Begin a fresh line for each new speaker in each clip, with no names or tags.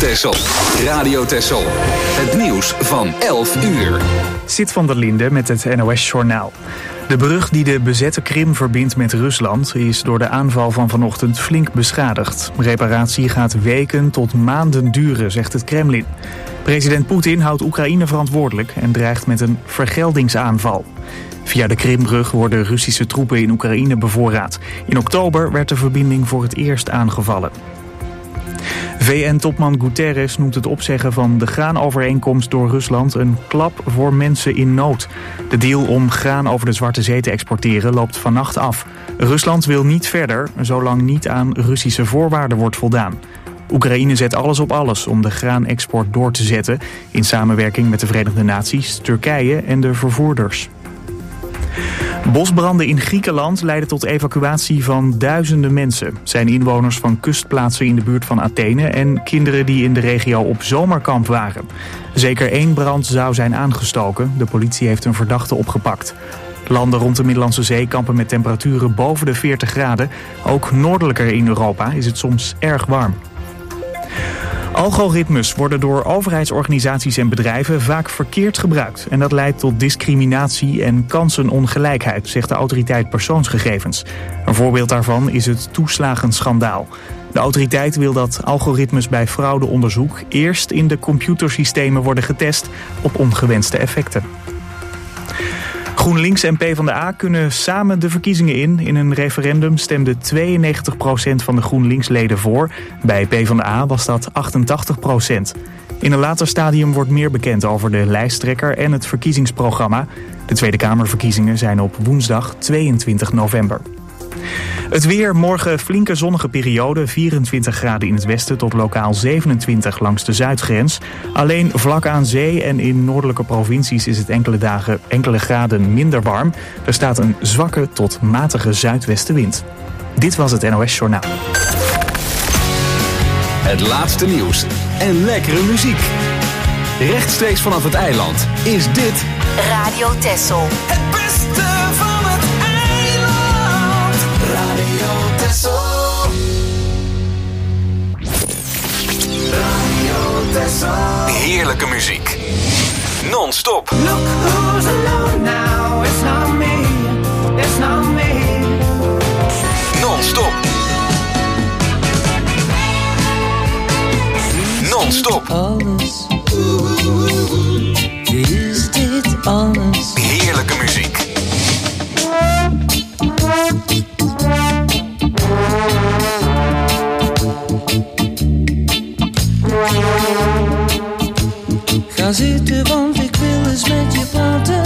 Texel. Radio Texel. Het nieuws van 11 uur.
Sid van der Linde met het NOS-journaal. De brug die de bezette Krim verbindt met Rusland is door de aanval van vanochtend flink beschadigd. Reparatie gaat weken tot maanden duren, zegt het Kremlin. President Poetin houdt Oekraïne verantwoordelijk en dreigt met een vergeldingsaanval. Via de Krimbrug worden Russische troepen in Oekraïne bevoorraad. In oktober werd de verbinding voor het eerst aangevallen. VN-topman Guterres noemt het opzeggen van de graanovereenkomst door Rusland een klap voor mensen in nood. De deal om graan over de Zwarte Zee te exporteren loopt vannacht af. Rusland wil niet verder, zolang niet aan Russische voorwaarden wordt voldaan. Oekraïne zet alles op alles om de graanexport door te zetten, in samenwerking met de Verenigde Naties, Turkije en de vervoerders. Bosbranden in Griekenland leiden tot evacuatie van duizenden mensen. Het zijn inwoners van kustplaatsen in de buurt van Athene en kinderen die in de regio op zomerkamp waren. Zeker 1 brand zou zijn aangestoken. De politie heeft een verdachte opgepakt. Landen rond de Middellandse Zee kampen met temperaturen boven de 40 graden. Ook noordelijker in Europa is het soms erg warm. Algoritmes worden door overheidsorganisaties en bedrijven vaak verkeerd gebruikt. En dat leidt tot discriminatie en kansenongelijkheid, zegt de autoriteit persoonsgegevens. Een voorbeeld daarvan is het toeslagenschandaal. De autoriteit wil dat algoritmes bij fraudeonderzoek eerst in de computersystemen worden getest op ongewenste effecten. GroenLinks en PvdA kunnen samen de verkiezingen in. In een referendum stemde 92% van de GroenLinks-leden voor. Bij PvdA was dat 88%. In een later stadium wordt meer bekend over de lijsttrekker en het verkiezingsprogramma. De Tweede Kamerverkiezingen zijn op woensdag 22 november. Het weer, morgen flinke zonnige periode, 24 graden in het westen tot lokaal 27 langs de zuidgrens. Alleen vlak aan zee en in noordelijke provincies is het enkele graden minder warm. Er staat een zwakke tot matige zuidwestenwind. Dit was het NOS Journaal.
Het laatste nieuws en lekkere muziek. Rechtstreeks vanaf het eiland is dit
Radio Texel.
Het beste van het eiland. Radio Texel. Radio Texel.
heerlijke muziek. Non-stop.
Look who's alone now. It's not me. It's not me.
Non-stop. Non-stop.
Alles. Is dit alles?
Heerlijke muziek.
Ga zitten, want ik wil eens met je praten.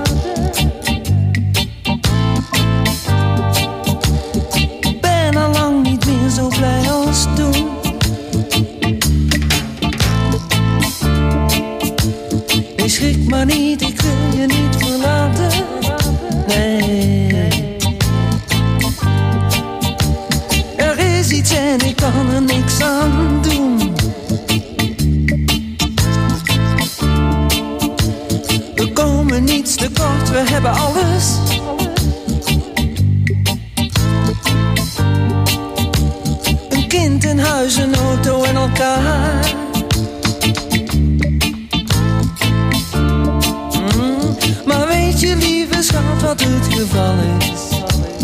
Ben al lang niet meer zo blij als toen. Nee, schrik maar niet, ik wil je niet verlaten. Nee. Er is iets en ik kan er niks aan doen. We komen niets tekort, we hebben alles. Een kind, een huis, een auto en elkaar. Maar weet je, lieve schat, wat het geval is?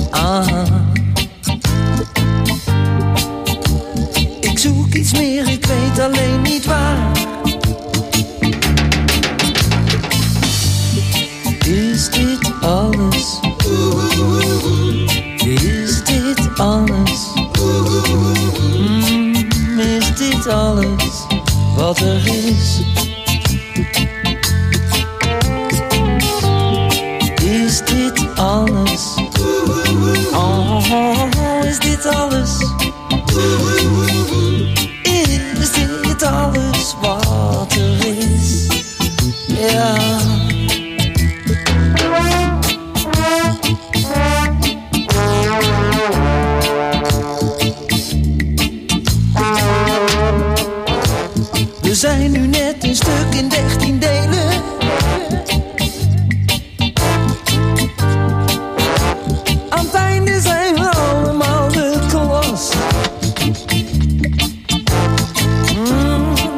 Ik zoek iets meer, ik weet alleen niet waar. Is dit alles? Is dit alles? Is dit alles wat er is? Is dit alles? Oh, is dit alles? Is dit alles wat er is? Ja. We zijn nu net een stuk in 13 delen. Aan het einde zijn we allemaal de klas.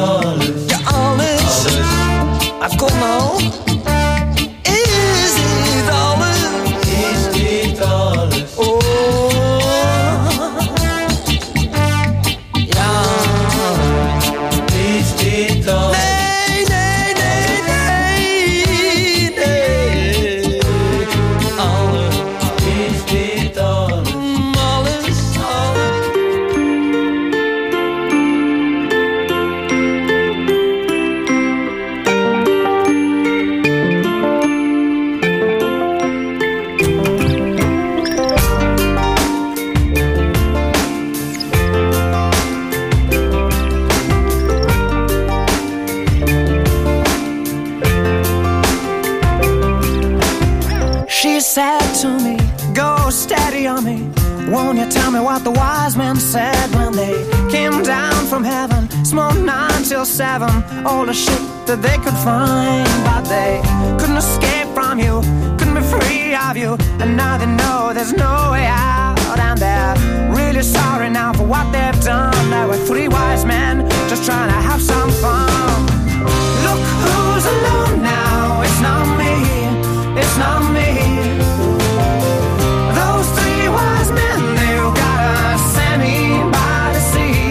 alles? Ja, alles. Kom nou. Is dit alles? Is dit alles? Oh. Ja. Is dit alles? Nee, nee, nee, nee, nee. Alles. Is dit alles? Alles, alles.
She said to me, go steady on me. Won't you tell me what the wise men said when they came down from heaven? Smoked 9 till 7, all the shit that they could find. But they couldn't escape from you, couldn't be free of you. And now they know there's no way out. And they're really sorry now for what they've done. There were 3 wise men just trying to have some fun. Look who's alone now, it's not me, it's not me. Those 3 wise men, they've gotta send me by the sea.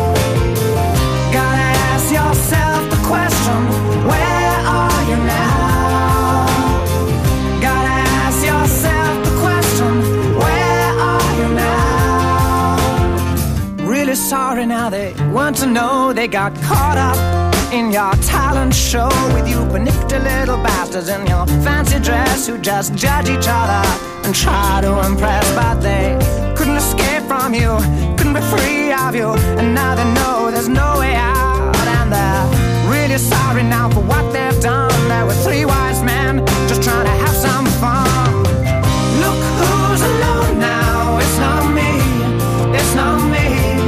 Gotta ask yourself the question, where are you now? Gotta ask yourself the question, where are you now? Really sorry now, they want to know they got caught up in your talent show with you panicked little bastards in your fancy dress who just judge each other and try to impress. But they couldn't escape from you, couldn't be free of you. And now they know there's no way out. And they're really sorry now for what they've done. There were 3 wise men just trying to have some fun. Look who's alone now, it's not me, it's not me.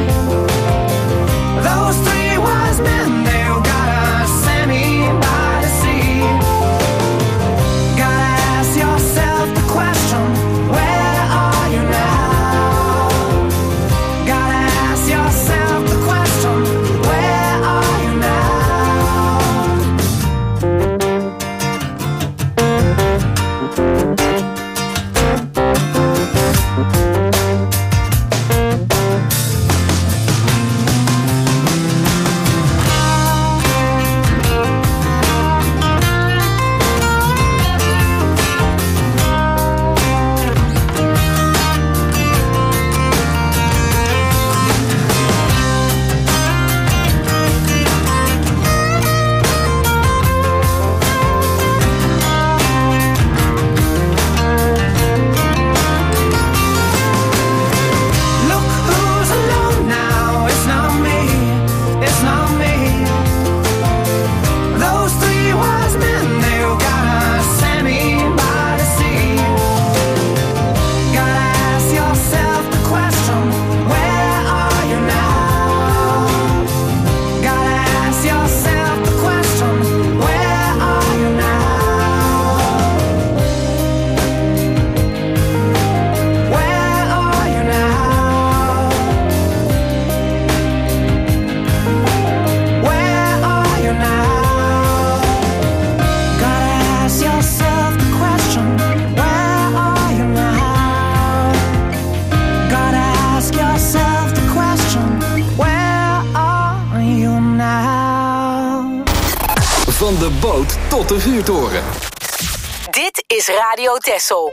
Those 3 wise men, they've gotta send me by the sea. Gotta ask yourself the question, where are you now? Gotta ask yourself the question, where are you now? Look who's alone now, it's not me, it's not me. Those 3 wise men, they've gotta send me by the sea. Gotta ask yourself the question, where are you now? Gotta ask yourself the question, where are you now? Where are you now? Where are you now? Gotta ask yourself the question, where are you now? Gotta ask yourself the question, where are you now?
Van de boot tot de vuurtoren.
Dit is Radio Texel.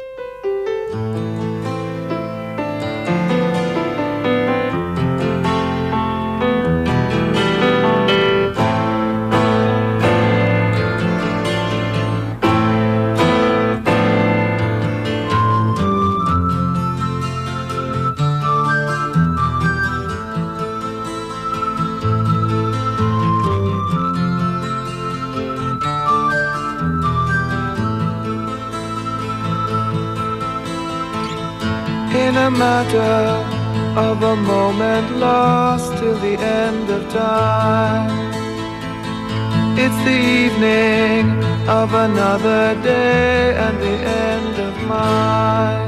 In a matter of a moment lost till the end of time. It's the evening of another day and the end of mine.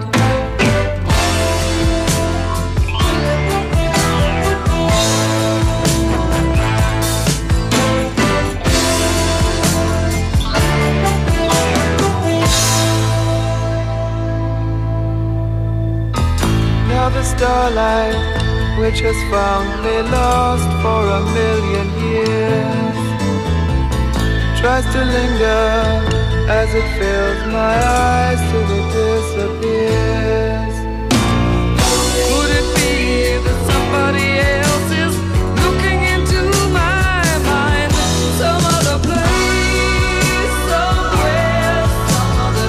starlight, which has found me lost for 1,000,000 years, tries to linger as it fills my eyes till it disappears. Could it be that somebody else is looking into my mind? Some other place, somewhere, some other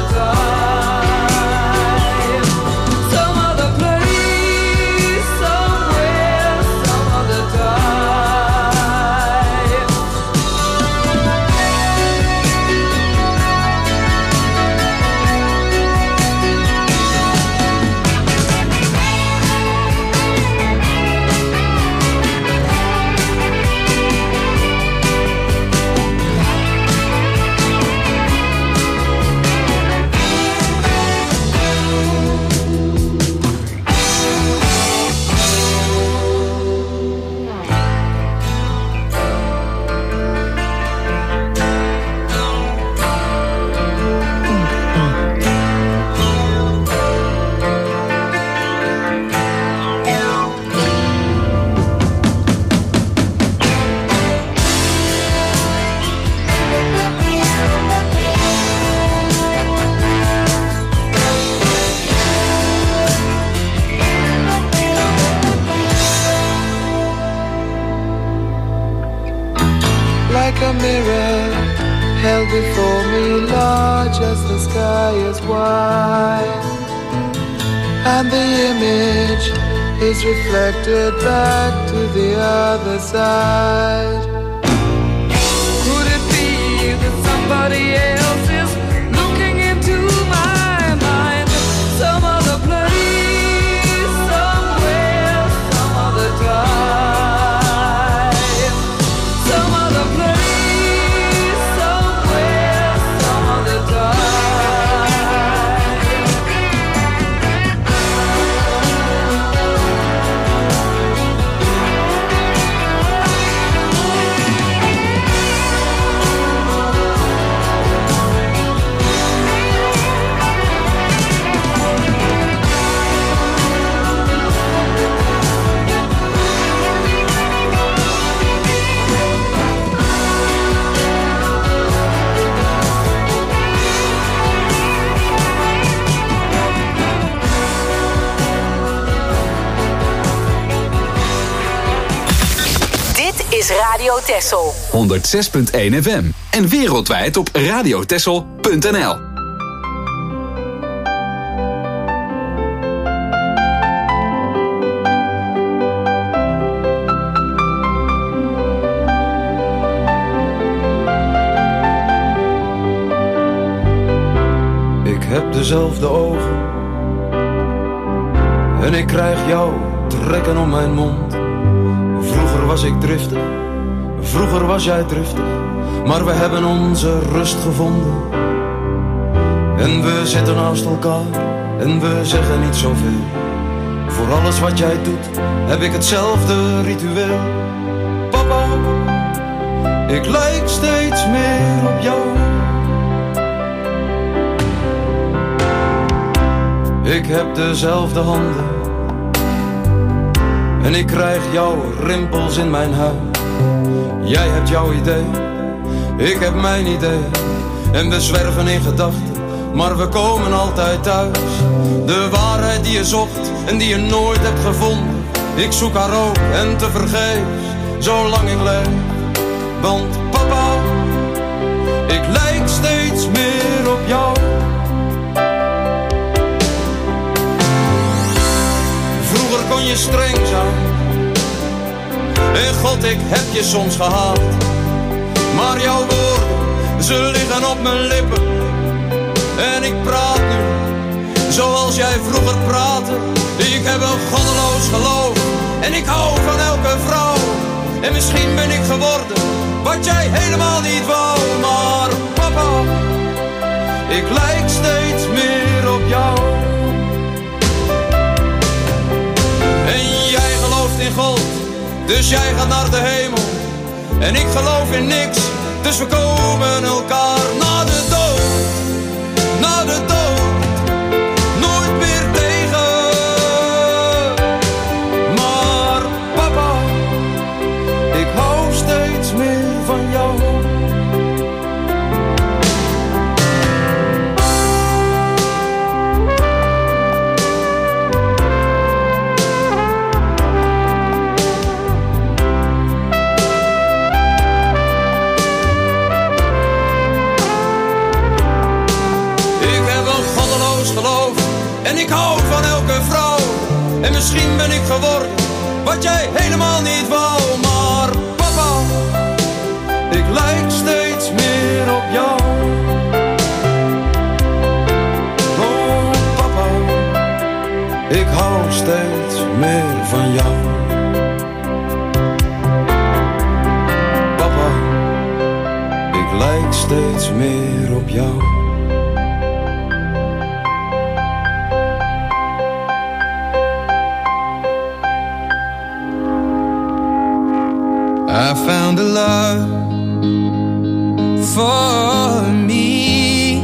time. Some other place, somewhere, some other time. Like a mirror held before me, large as the sky is wide, and the image is reflected back to the other side. Could it be that somebody else is looking into my mind? Some other place, somewhere, some other time. Some other place, somewhere, some other time.
Is Radio Texel
106.1 FM en wereldwijd op radiotexel.nl.
Ik heb dezelfde ogen en ik krijg jou trekken om mijn mond. Vroeger was ik driftig, vroeger was jij driftig, maar we hebben onze rust gevonden. En we zitten naast elkaar en we zeggen niet zoveel. Voor alles wat jij doet heb ik hetzelfde ritueel. Papa, ik lijk steeds meer op jou. Ik heb dezelfde handen en ik krijg jouw rimpels in mijn huid. Jij hebt jouw idee, ik heb mijn idee. En we zwerven in gedachten, maar we komen altijd thuis. De waarheid die je zocht en die je nooit hebt gevonden. Ik zoek haar ook en tevergeefs, zolang ik leef. Want papa, ik lijk steeds meer op jou. Vroeger kon je streng zijn en God, ik heb je soms gehaat. Maar jouw woorden, ze liggen op mijn lippen. En ik praat nu zoals jij vroeger praatte. Ik heb een goddeloos geloof en ik hou van elke vrouw. En misschien ben ik geworden wat jij helemaal niet wou. Maar papa, ik lijk steeds meer op jou. En jij gelooft in God, dus jij gaat naar de hemel. En ik geloof in niks, dus we komen elkaar na de dood. Na de dood, nooit meer tegen. En ik hou van elke vrouw. En misschien ben ik geworden wat jij helemaal niet wou. Maar papa, ik lijk steeds meer op jou. Oh papa, ik hou steeds meer van jou. Papa, ik lijk steeds meer op jou. I found a love for me.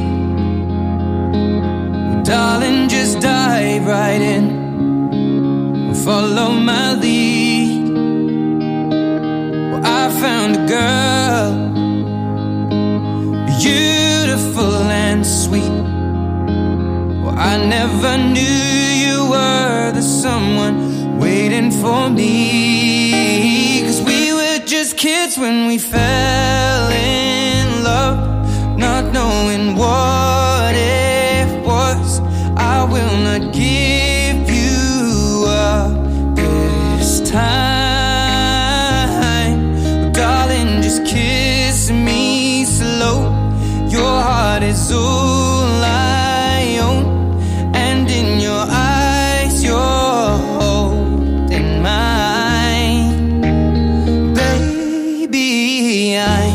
Darling, just dive right in. Follow my lead. Well, I found a girl, beautiful and sweet. Well, I never knew you were the someone waiting for me. 'Cause we were just kids when we fell in love, not knowing what it was. I will not give you up this time. Darling, just kiss me slow. Your heart is all I own, and in your eyes you're holding mine. Baby, I'm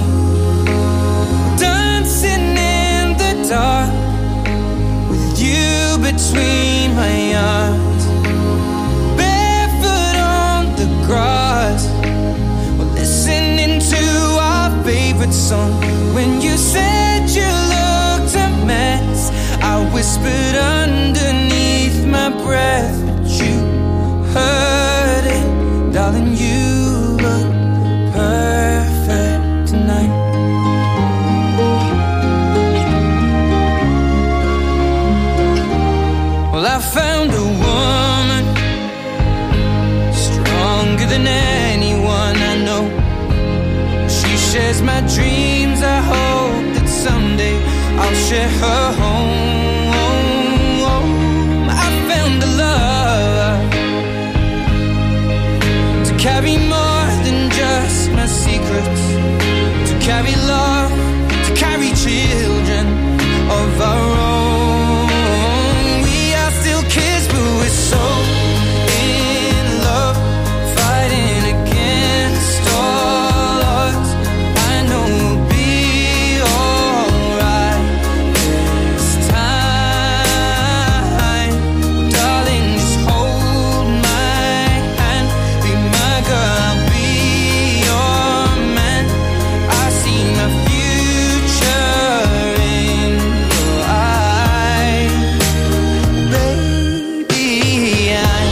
dancing in the dark with you between my arms, barefoot on the grass, or listening to our favorite song. When you said you looked a mess, I whispered underneath my breath, but you heard it. Darling, you look perfect tonight. Well, I found a woman stronger than anyone I know. She shares my dreams. I hope that someday I'll share her home. I found a love to carry more than just my secrets, to carry love, to carry children of our own. We are still kids, but we're so in love, fighting against all odds. I know we'll be alright this time. Darling, just hold my hand, be my girl, I'll be your man. I see my future in your eyes. Baby, I'm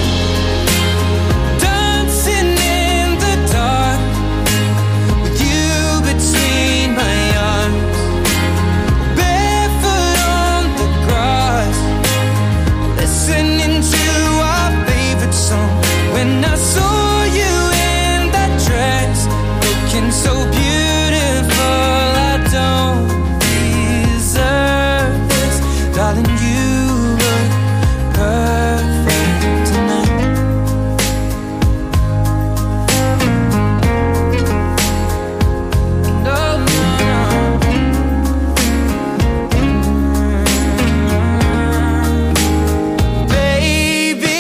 dancing in the dark with you between my arms, barefoot on the grass, listening to our favorite song. When I saw you in that dress, looking so beautiful, I don't deserve this. Darling, you look perfect tonight. No, no, no. Baby,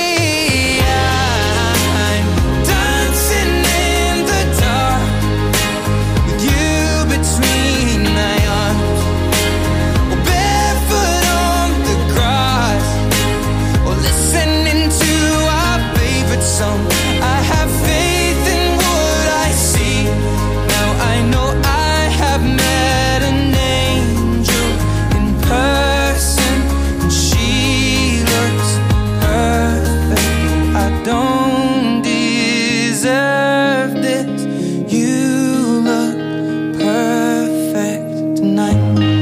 I'm dancing in the dark with you between my arms, or barefoot on the grass, or listening to our favorite song. I have faith in what I see. Now I know I have met an angel in person, and she looks perfect. I don't deserve this. You look perfect tonight.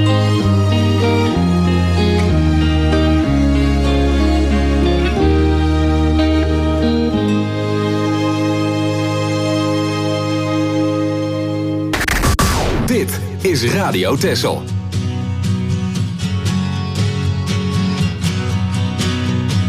Dit is Radio Texel.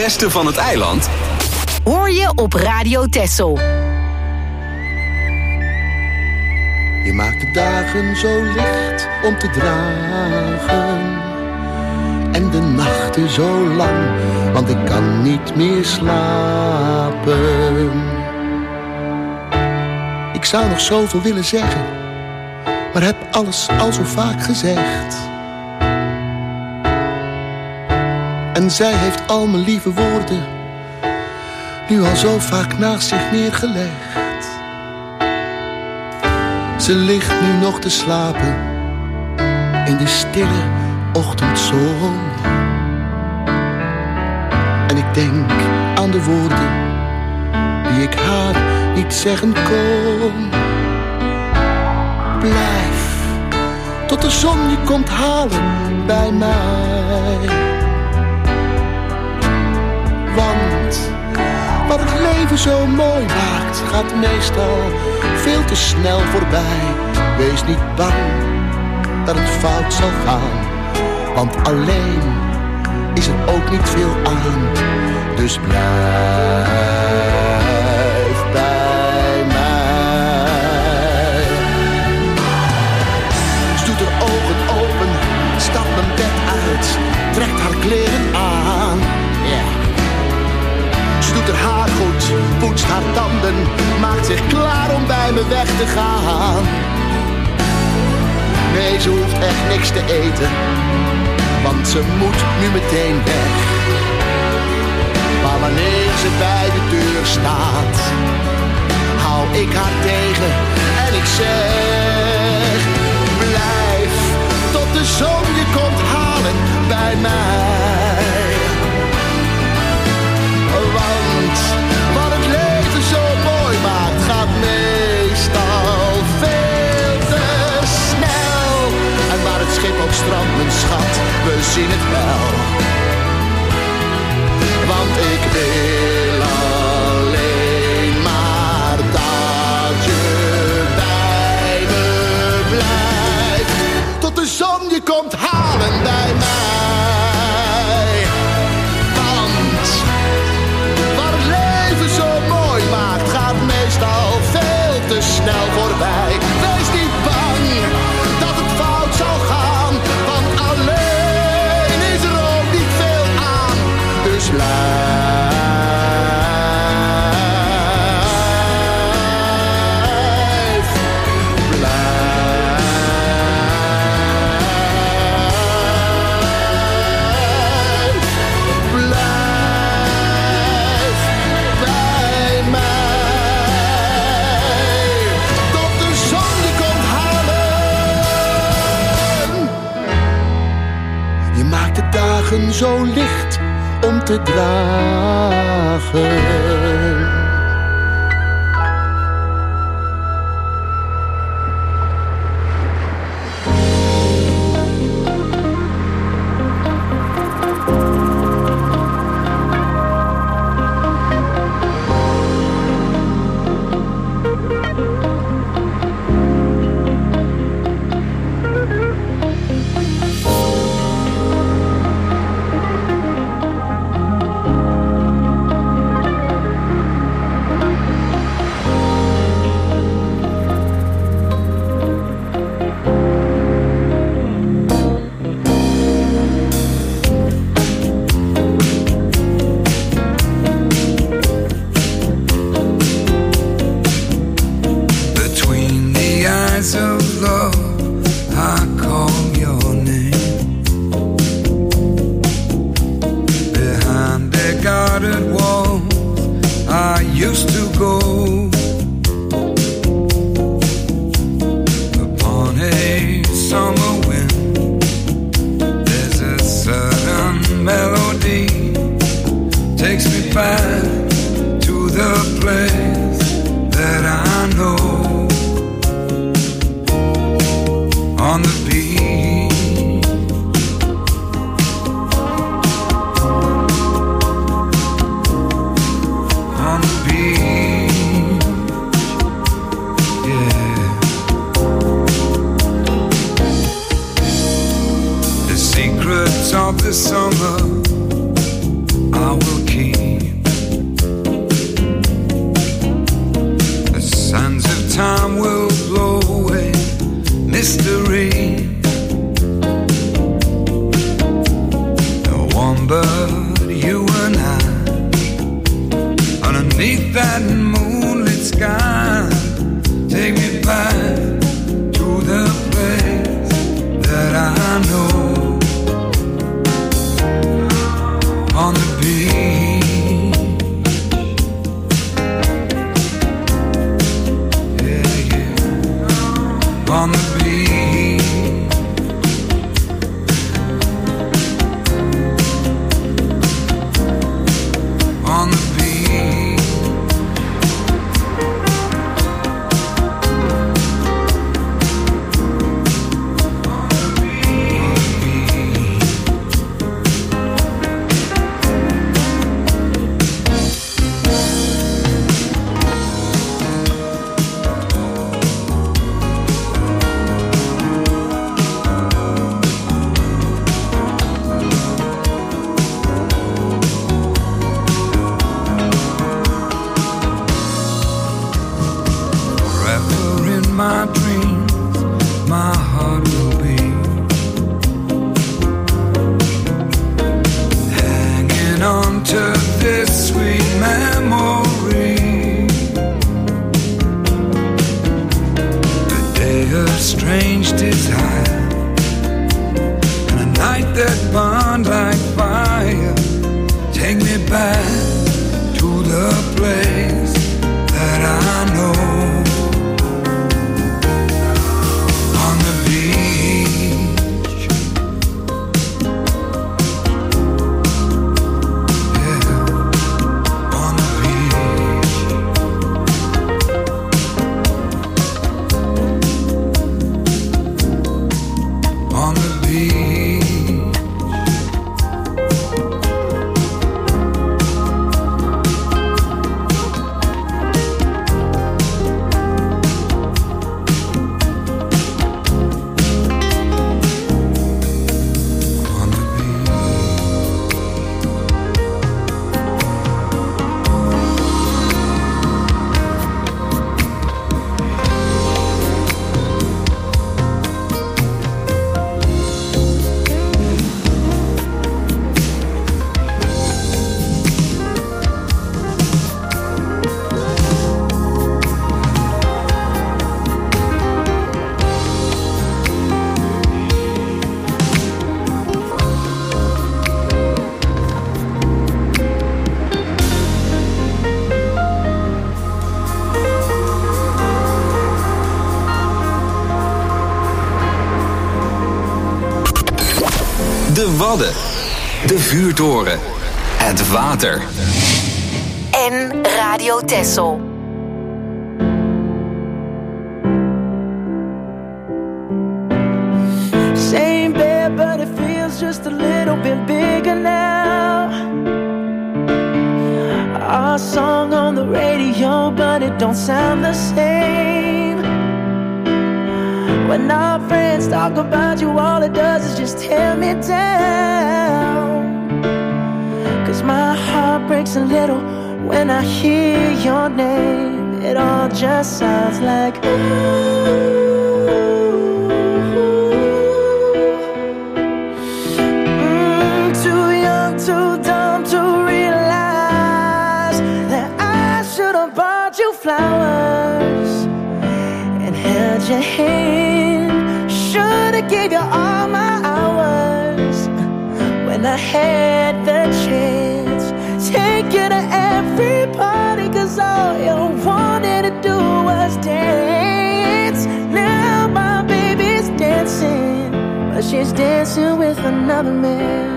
beste van het eiland
hoor je op Radio Texel.
Je maakt de dagen zo licht om te dragen en de nachten zo lang, want ik kan niet meer slapen. Ik zou nog zoveel willen zeggen, maar heb alles al zo vaak gezegd. En zij heeft al mijn lieve woorden nu al zo vaak naast zich neergelegd. Ze ligt nu nog te slapen in de stille ochtendzon. En ik denk aan de woorden die ik haar niet zeggen kon. Blijf tot de zon je komt halen bij mij. Want wat het leven zo mooi maakt, gaat meestal veel te snel voorbij. Wees niet bang dat het fout zal gaan, want alleen is er ook niet veel aan. Dus blijf bij mij. Ze doet haar ogen open, stapt mijn bed uit, trekt haar kleren aan. Ze doet haar haar goed, poetst haar tanden, maakt zich klaar om bij me weg te gaan. Nee, ze hoeft echt niks te eten, want ze moet nu meteen weg. Maar wanneer ze bij de deur staat, hou ik haar tegen en ik zeg: blijf tot de zon je komt halen bij mij. Want wat het leven zo mooi maakt, gaat meestal veel te snel. En waar het schip op strandt, mijn schat, we zien het wel. Want ik wil alleen maar dat je bij me blijft. Tot de zon je komt halen bij mij. Want wat het leven zo mooi maakt, gaat meestal veel te snel voorbij. Wees niet bang dat het fout zal gaan, want alleen is er ook niet veel aan. Dus blijf. Zo licht om te dragen.
Of the summer I will keep. moonlit sky. Take me back to the place that I know. On the beach, yeah, yeah. On the beach, on the beach. My dreams, my heart will be hanging on to this sweet memory. A day of strange desire and a night that burned like fire. Take me back to the place that I know.
De Wadden, de vuurtoren, het water.
En Radio Texel.
Same bed, but it feels just a little bit bigger now. Our song on the radio, but it don't sound the same. When our friends talk about you, all it does is just tear me down. 'Cause my heart breaks a little when I hear your name. It all just sounds like ooh. Too young, too dumb to realize that I should have bought you flowers and held your hand. Should've gave you all my hours when I had the chance. Take you to every party, 'cause all you wanted to do was dance. Now my baby's dancing, but she's dancing with another man.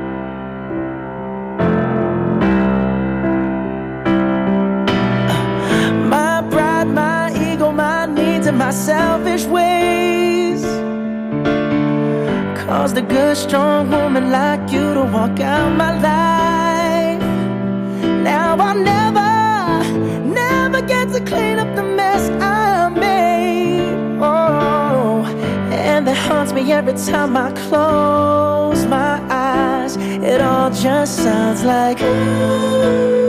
My pride, my ego, my needs and my selfish ways caused a good, strong woman like you to walk out my life. Now I'll never get to clean up the mess I made. Oh, and that haunts me every time I close my eyes. It all just sounds like ooh.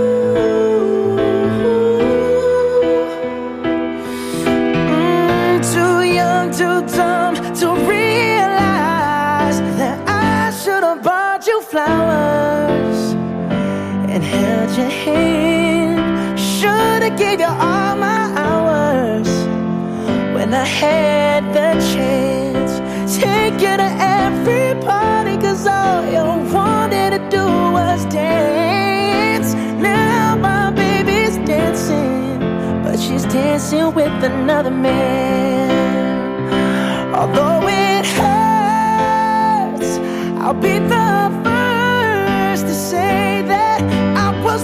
Too young, too dumb to realize that I should have bought you flowers and held your hand. Should've gave you all my hours when I had the chance. Take you to every party, 'cause all you wanted to do was dance. Now my baby's dancing, but she's dancing with another man. Although it hurts, I'll be the first to say that I was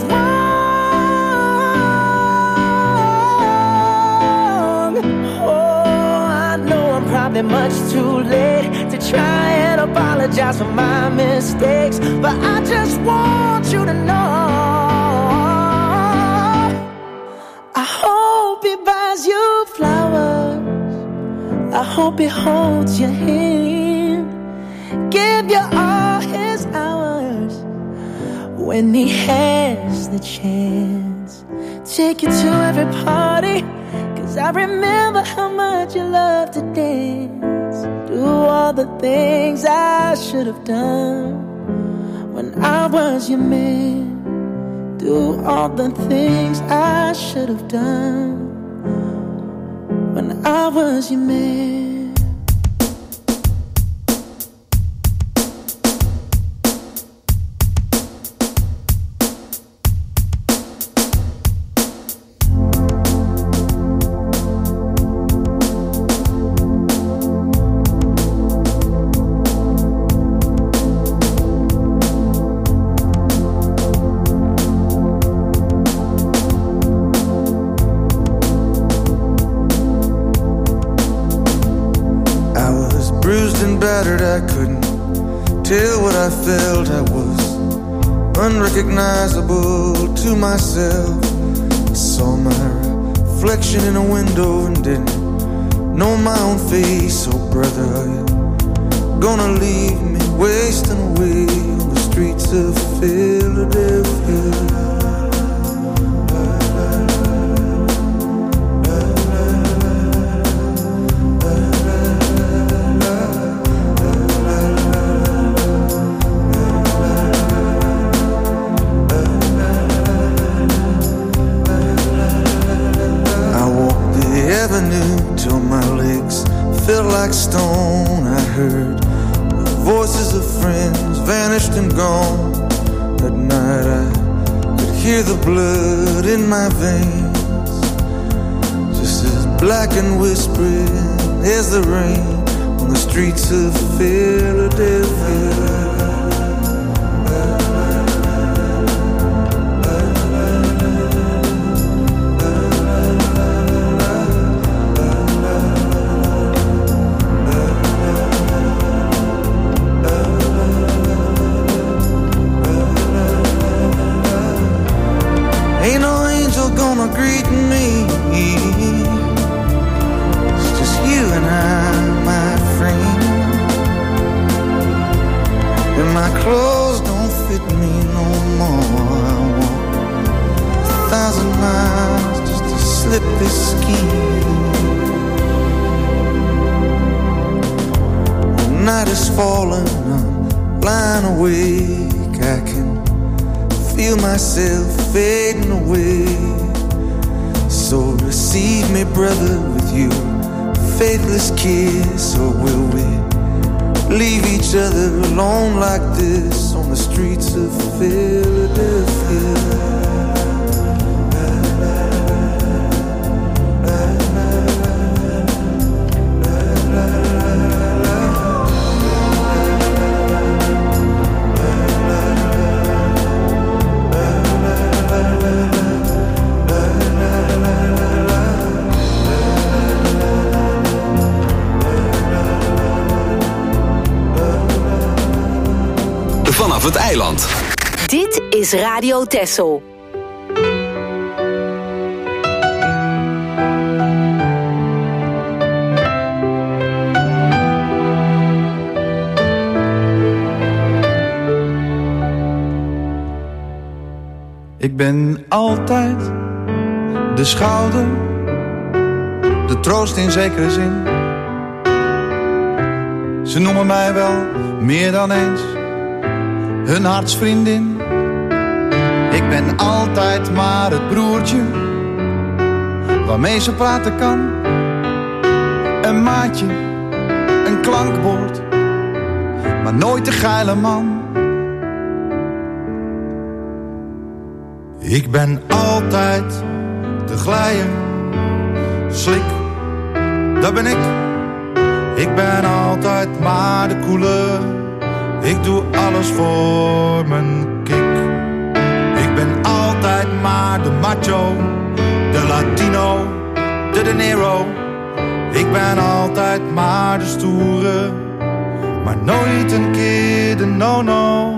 wrong. Oh, I know I'm probably much too late to try and apologize for my mistakes, but I just want you to know I hope he buys you flowers, I hope he holds your hand, give you all his hours when he has the chance. Take you to every party, 'cause I remember how much you love to dance. Do all the things I should have done when I was your man. Do all the things I should have done when I was your man.
I couldn't tell what I felt. I was unrecognizable to myself. I saw my reflection in a window and didn't know my own face. Oh brother, are you gonna leave me wasting away on the streets of Philadelphia? Stone, I heard the voices of friends vanished and gone. That night I could hear the blood in my veins, just as black and whispering as the rain on the streets of Philadelphia. Falling, I'm lying awake. I can feel myself fading away. So receive me, brother, with your faithless kiss, or will we leave each other alone like this on the streets of Philadelphia?
Vanaf het eiland.
Dit is Radio Texel.
Ik ben altijd de schouder, de troost in zekere zin. Ze noemen mij wel meer dan eens hun hartsvriendin. Ik ben altijd maar het broertje waarmee ze praten kan. Een maatje, een klankbord, maar nooit de geile man. Ik ben altijd de glijer, slik, dat ben ik. Ik ben altijd maar de koele, ik doe alles voor mijn kick. Ik ben altijd maar de macho, de Latino, de De Niro. Ik ben altijd maar de stoere, maar nooit een keer de no-no.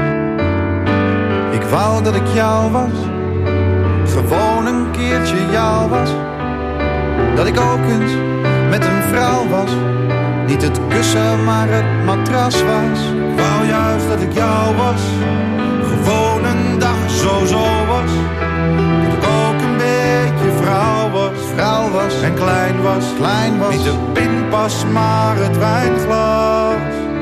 Ik wou dat ik jou was, gewoon een keertje jou was. Dat ik ook eens met een vrouw was, niet het kussen maar het matras was. Ik wou juist dat ik jou was, gewoon een dag zo was. Dat ik ook een beetje vrouw was en klein was. Niet de pinpas maar het wijnglas.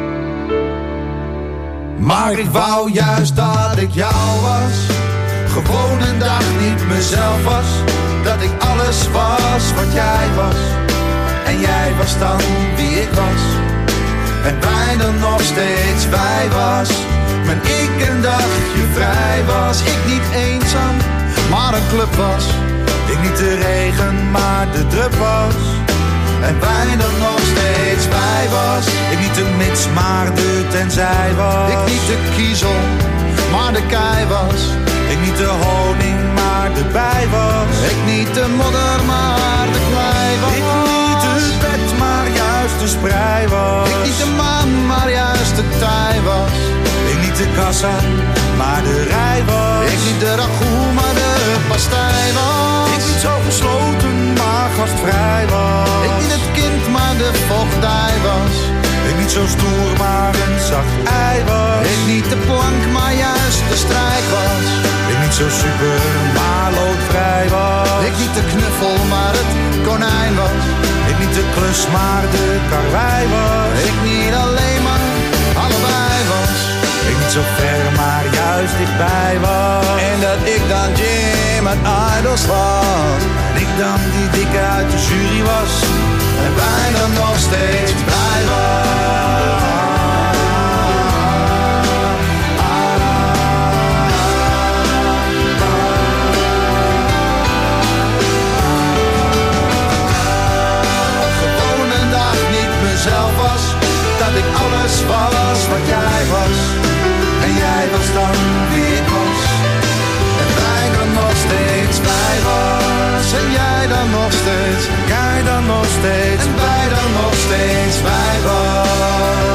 Maar ik wou juist dat ik jou was, gewoon een dag niet mezelf was. Dat ik alles was wat jij was, en jij was dan wie ik was. En wij dan nog steeds wij was. Maar ik een dagje vrij was. Ik niet eenzaam, maar een club was. Ik niet de regen, maar de drup was. En wij dan nog steeds wij was. Ik niet de mits, maar de tenzij was. Ik niet de kiezel, maar de kei was. Ik niet de honing, maar de bij was. Ik niet de modder, maar de klei was. Ik niet de bed, maar juist de sprei was. Ik niet de maan, maar juist de tij was. Ik niet de kassa, maar de rij was. Ik niet de ragout, maar de pastei was. Ik niet zo gesloten, maar gastvrij was. Ik niet het kind, maar de vochtdij was. Ik niet zo stoer, maar een zacht ei was. Ik niet de plank, maar juist de strijk was. Ik niet zo super, maar loodvrij was. Ik niet de knuffel, maar het konijn was. Ik niet de klus, maar de karwei was. Ik niet alleen, maar allebei was. Ik niet zo ver, maar juist dichtbij was. En dat ik dan Jim uit Idols was. En ik dan die dikke uit de jury was. En wij dan nog steeds blij was. Gewoon een dag niet mezelf was. Dat ik alles was wat jij was. En jij was dan wie ik was. En wij dan nog steeds wij was. En jij dan nog steeds, jij dan nog steeds. En wij dan nog steeds wij was.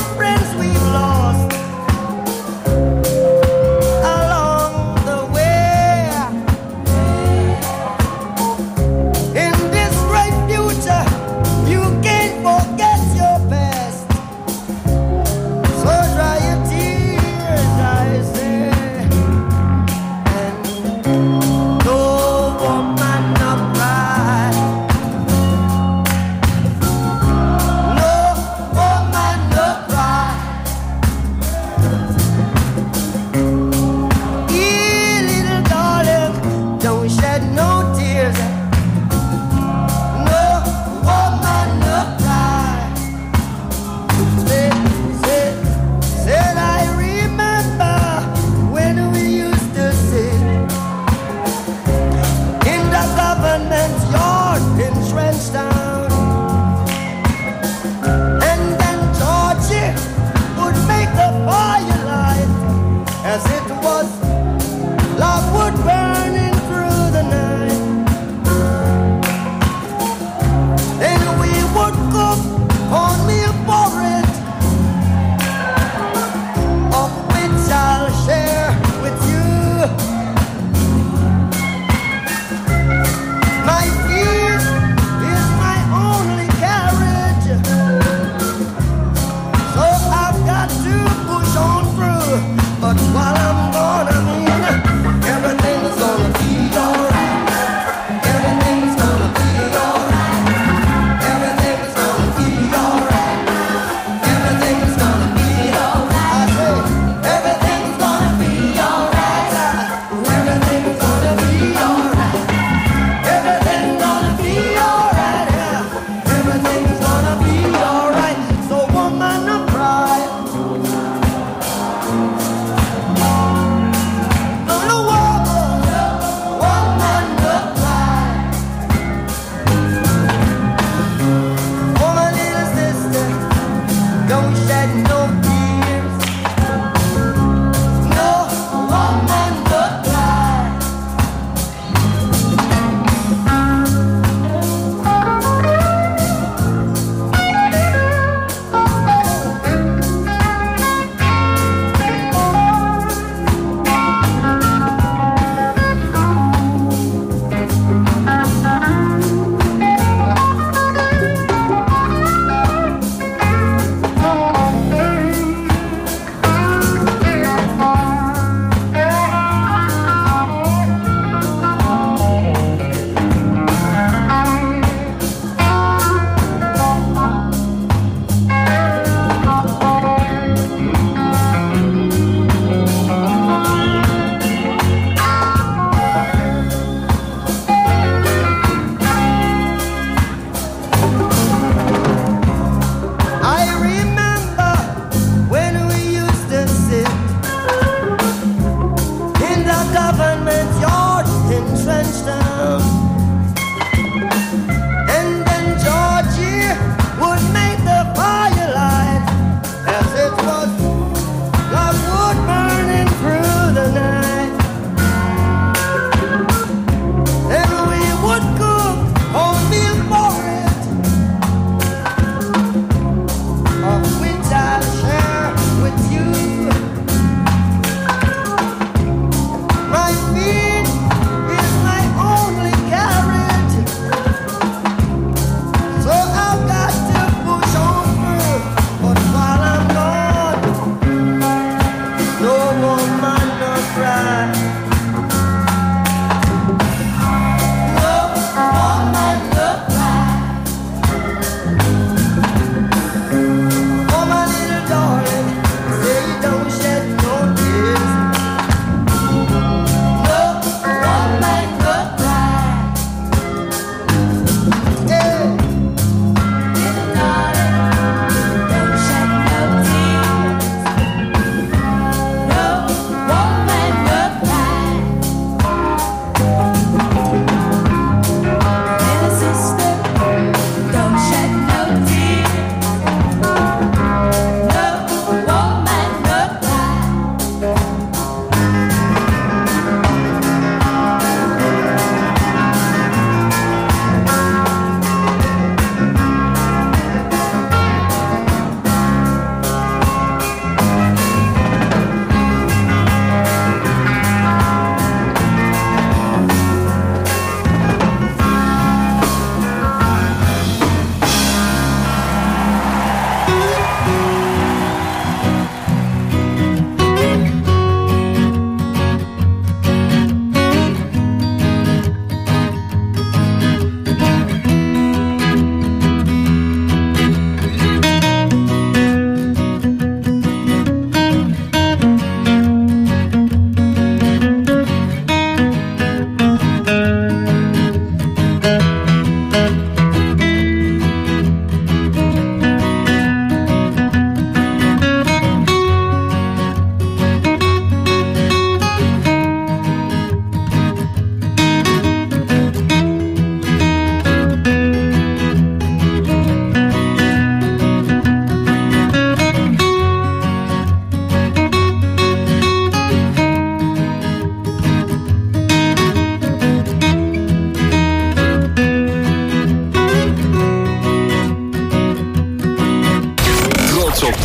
Way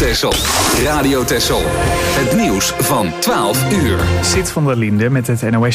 Texel. Radio Texel. Het nieuws van 12 uur.
Sid van der Linde met het NOS.